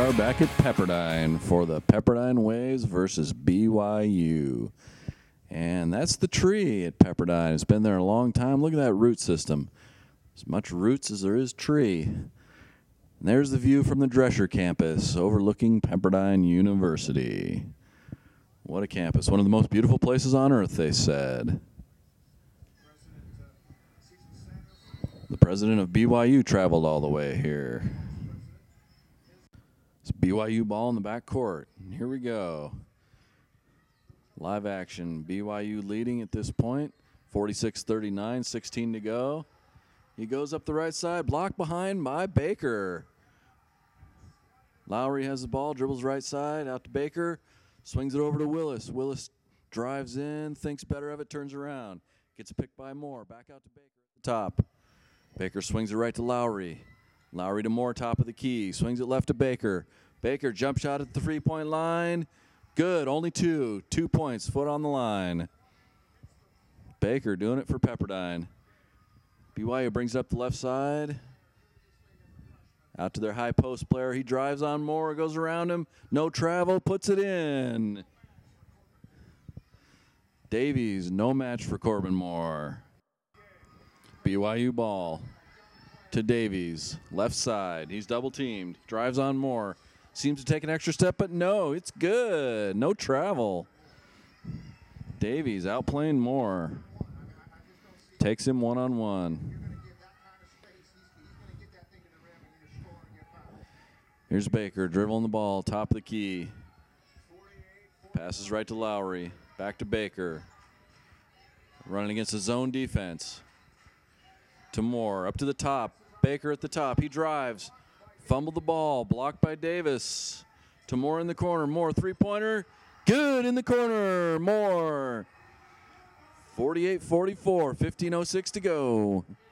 are back at Pepperdine for the Pepperdine Waves versus BYU. And that's the tree at Pepperdine. It's been there a long time. Look at that root system. As much roots as there is tree. And there's the view from the Drescher campus overlooking Pepperdine University. What a campus. One of the most beautiful places on earth, they said. The president of BYU traveled all the way here. It's BYU ball in the back court. Here we go. Live action. BYU leading at this point. 46-39, 16 to go. He goes up the right side, blocked behind by Baker. Lowry has the ball, dribbles right side, out to Baker, swings it over to Willis. Willis drives in, thinks better of it, turns around. Gets picked by Moore, back out to Baker at the top. Baker swings it right to Lowry. Lowry to Moore, top of the key. Swings it left to Baker. Baker, jump shot at the three-point line. Good, only two. 2 points, foot on the line. Baker doing it for Pepperdine. BYU brings it up the left side. Out to their high post player. He drives on Moore, goes around him. No travel, puts it in. Davies, no match for Corbin Moore. BYU ball to Davies, left side. He's double teamed, drives on Moore. Seems to take an extra step, but no, it's good. No travel. Davies outplaying Moore. Takes him one-on-one. Here's Baker dribbling the ball, top of the key. Passes right to Lowry, back to Baker. Running against the zone defense. To Moore, up to the top. Baker at the top. He drives. Fumbled the ball. Blocked by Davis. To Moore in the corner. Moore, three-pointer. Good in the corner. Moore. 48-44. 15:06 to go.